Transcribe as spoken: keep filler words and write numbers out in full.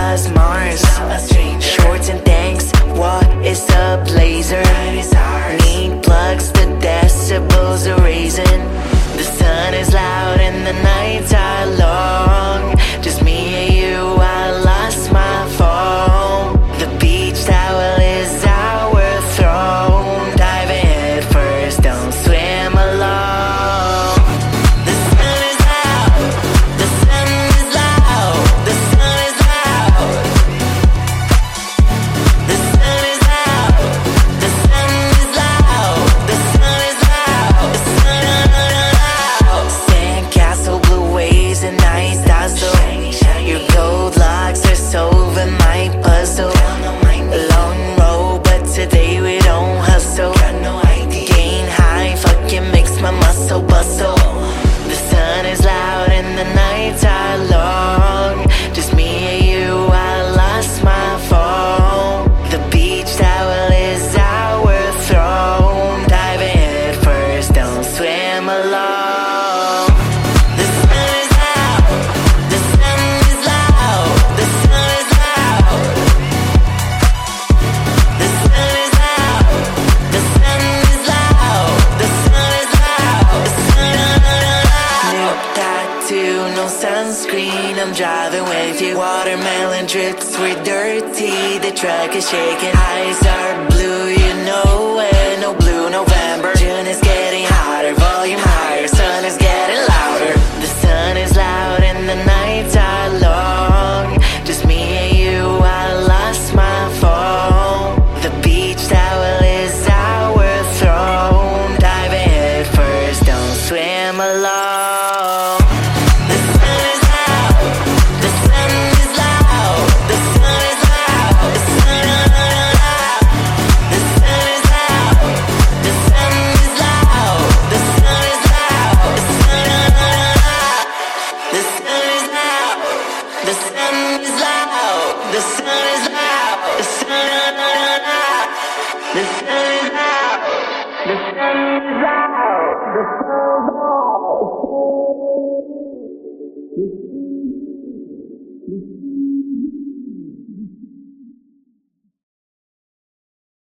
us Mars. Shorts and tanks, what is a blazer? Need plugs, the decibels are raising. The sun is loud and the nights are long. Just me and you, I lost my phone. The beach towel is our throne. Diving head first, don't swim alone. The sun is out, the sun is loud, the sun is loud. The sun is out, the sun is loud, the sun is loud, the sun is loud. Sandcastle, blue waves and night dazzle. Your gold locks are solving my puzzle. Long road, but today we don't hustle. Gain high, fucking makes my muscle bustle. The sun is loud and the nights are long. Just me and you, I lost my phone. The beach towel is our throne. Diving head first, don't swim alone. The sun is out, the sun is loud, the sun is loud. The sun is out, the sun is loud, the sun is loud, the sun is loud. New tattoo, no sunscreen, I'm driving with you. Watermelon drips, we're dirty, the truck is shaking. Eyes are blue, you know it, no blue November. June is getting hotter, volume higher, sun is getting louder. The sun is loud and the nights are long. Just me and you, I lost my phone. The beach towel is our throne. Diving head first, don't swim alone. The sun is out, the sun is loud, the sun is loud, the sun is loud. The sun is out, the sun is loud, the sun is loud, the sun is loud. The sun is out, the sun is loud, the sun is loud, the sun is loud. The sun is out, the sun is loud, the sun